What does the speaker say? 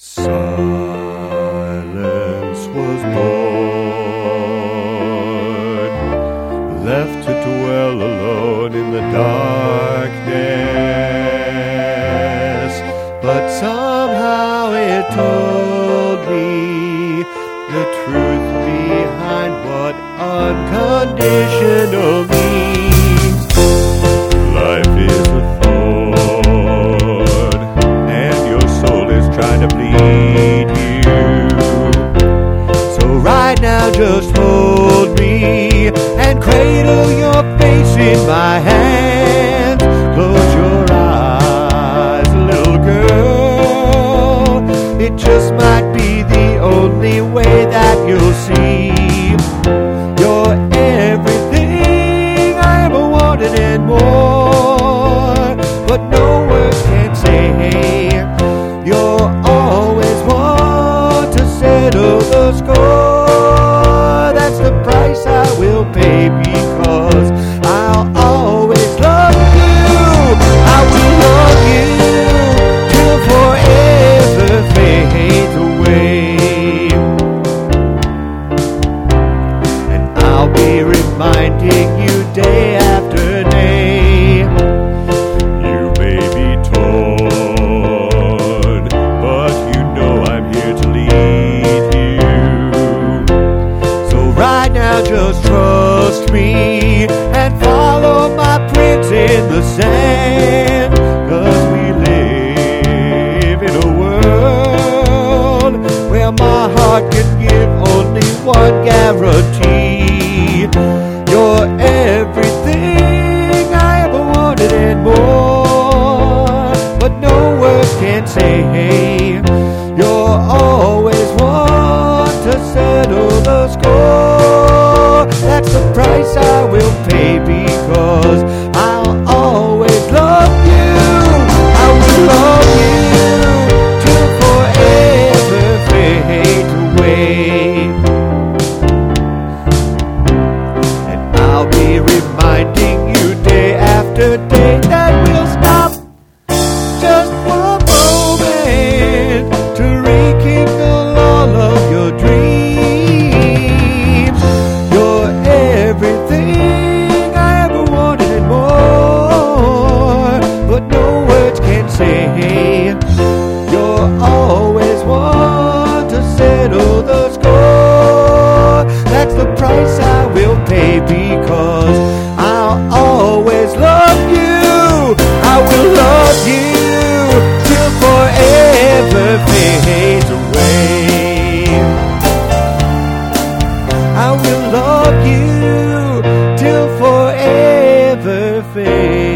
Silence was born, left to dwell alone in the darkness. But somehow it told me the truth behind what unconditional means. Life is a thorn, and your soul is trying to bleed you. So right now just hold me and cradle your face in my hand. Close your eyes, little girl. It just might be the only way that you'll see. You're everything I ever wanted and more, but no words can say. You're always one to settle the score. That's the price I will pay, because I'll always love you. I will love you till forever fades away. And I'll be reminding you day after day. You may be torn, but you know I'm here to lead you. So right now just trust me and follow my prints in the sand. 'Cause we live in a world where my heart can give only one guarantee. You're everything I ever wanted and more, but no words can say. You're always one to settle the score. That's the price I will pay, because I'll always love you. I will love you till forever fades away. And I'll be reminding you day after day that we'll stop just for a moment to rekindle all of your dreams. You're everything I ever wanted and more, but no words can say. You're always one to settle the score. That's the price I will pay, because I'll always love you. I will love you till forever fades away. I will love you till forever fades